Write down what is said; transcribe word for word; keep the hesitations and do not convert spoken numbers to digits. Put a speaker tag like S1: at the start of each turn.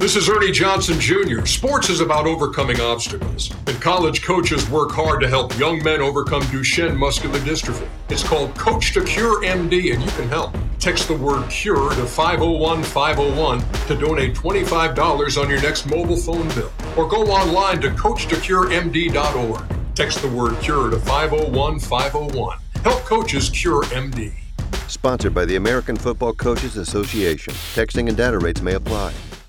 S1: This is Ernie Johnson Junior Sports is about overcoming obstacles, and college coaches work hard to help young men overcome Duchenne muscular dystrophy. It's called Coach to Cure M D, and you can help. Text the word CURE to five oh one five oh one to donate twenty-five dollars on your next mobile phone bill, or go online to coach to cure m d dot org. Text the word CURE to five oh one five oh one. Help coaches cure M D.
S2: Sponsored by the American Football Coaches Association. Texting and data rates may apply.